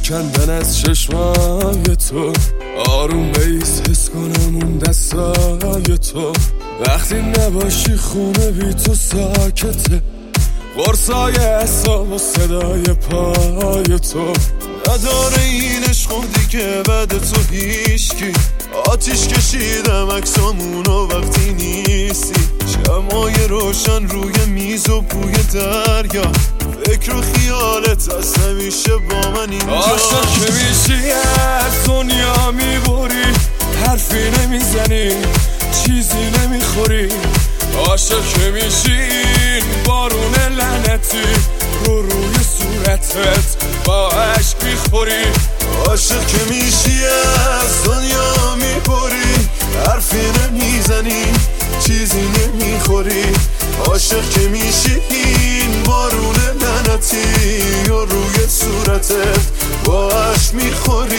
کندن از چشمای تو، آروم بیس حس کنم اون دستای تو. وقتی نباشی خونه بی تو ساکته، قرصای اعصاب و صدای پای تو. نداره این عشق دیگه بعد تو هیچکی. آتیش کشیدم عکسامونو وقتی نیستی، شمعای روشن روی میز و بوی دریا. فکر و خیالت از همیشه با من اینجا. عاشق که میشی از دنیا میبری، حرفی نمیزنی چیزی نمیخوری. عاشق که میشی این بارون لعنتی روی صورتت با عشق میخوری. عاشق که میشی از دنیا میبری، حرفی نمیزنی چیزی نمیخوری. عاشق که میشی این بارون لعنتی روی صورتت با عشق میخوری.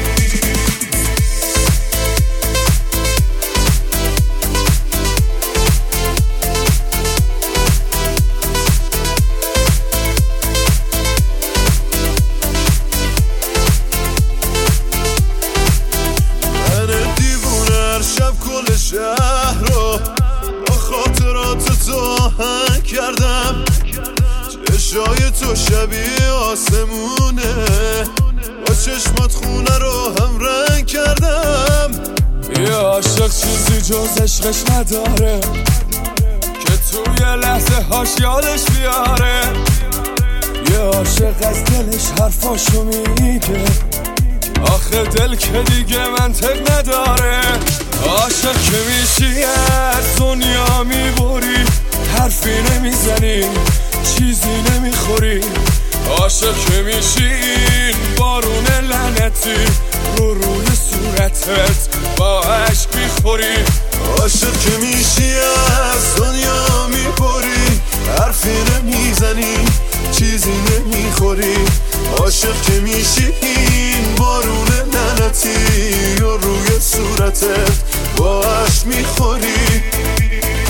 کل شهر رو با خاطرات تو آهنگ کردم. چشای تو شبیه آسمونه، با چشمات خونه رو هم رنگ کردم. یه عاشق چیزی جز عشقش نداره که توی لحظه هاش یادش بیاره. یه عاشق از دلش حرفاشو میگه، آخه دل که دیگه منطق نداره. عاشق که میشی از دنیا میبری، حرفی نمیزنی چیزی نمیخوری. عاشق که میشی این بارون لعنتی روی صورتت با عشق میخوری. عاشق که میشی از دنیا میبری، حرفی نمیزنی چیزی نمیخوری. عاشق که میشی این بارون لعنتی روی صورتت با عشق میخوری.